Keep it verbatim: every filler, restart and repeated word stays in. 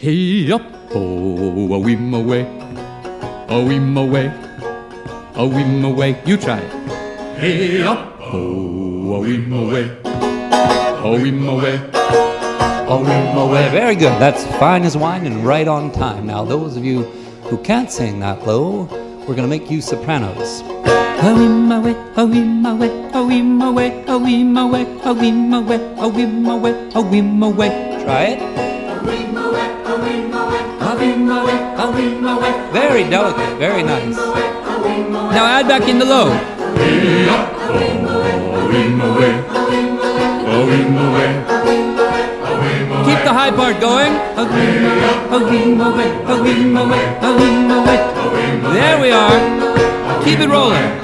Hey up, oh, a wim away, a wim away, a wim away. You try it. Hey up, oh, a wim away, a wim away, a wim away. Very good. That's fine as wine and right on time. Now, those of you who can't sing that low, we're going to make you sopranos. A wim away, a wim away, a wim away, a wim away, a wim away, a wim away, a wim away. Try it. Very delicate, very nice. Now add back in the low. Keep the high part going. There we are. Keep it rolling.